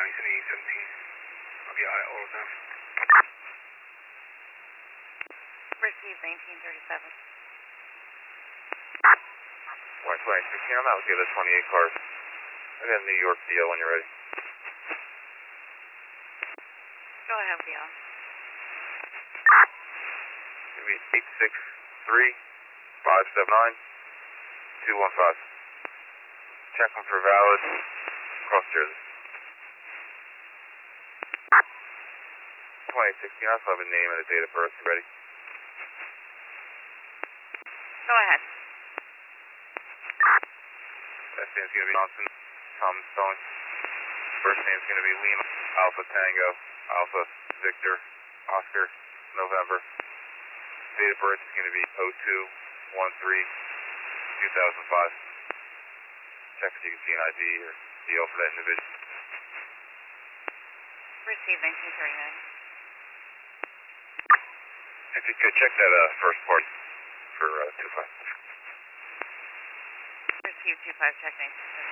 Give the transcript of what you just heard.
Nice and 817. I'll be out at all of them. Received 1937. White 2016, I'm out here, the 28 cars. I got a New York deal when you're ready. Go ahead, Leon. It'll be 863-579-215. Check them for valid. Cross Jersey. 2016, I also have a name and a date of birth. You ready? Go ahead. Last name's going to be Johnson, Thomas Stone. First name's going to be Lima, Alpha Tango, Alpha Victor, Oscar, November. Date of birth is going to be 02-13-2005. Check if you can see an ID or deal for that individual. Received 1939. If you could check that first party for 25. Received 25, check 1939.